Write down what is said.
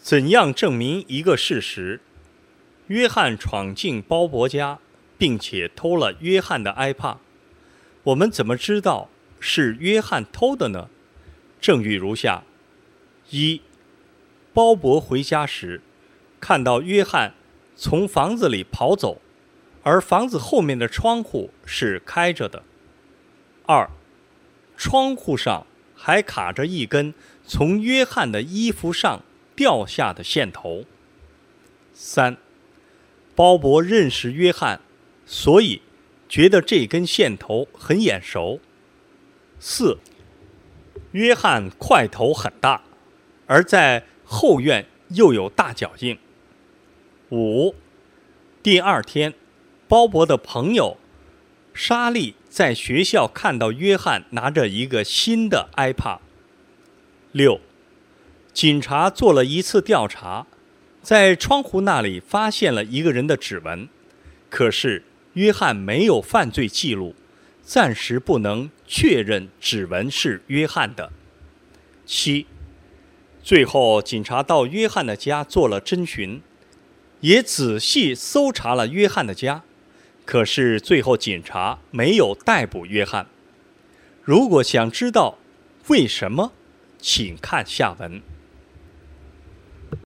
怎样证明一个事实？约翰闯进鲍勃家，并且偷了约翰的 iPad。我们怎么知道是约翰偷的呢？证据如下：一、鲍勃回家时，看到约翰从房子里跑走，而房子后面的窗户是开着的。二、窗户上还卡着一根从约翰的衣服上掉下的线头。三、鲍勃认识约翰，所以觉得这根线头很眼熟。四、约翰块头很大，而在后院又有大脚印。五、第二天，鲍勃的朋友莎莉在学校看到约翰拿着一个新的 iPad。六、警察做了一次调查，在窗户那里发现了一个人的指纹，可是约翰没有犯罪记录，暂时不能确认指纹是约翰的。七、最后警察到约翰的家做了侦询，也仔细搜查了约翰的家，可是最后警察没有逮捕约翰。如果想知道为什么，请看下文。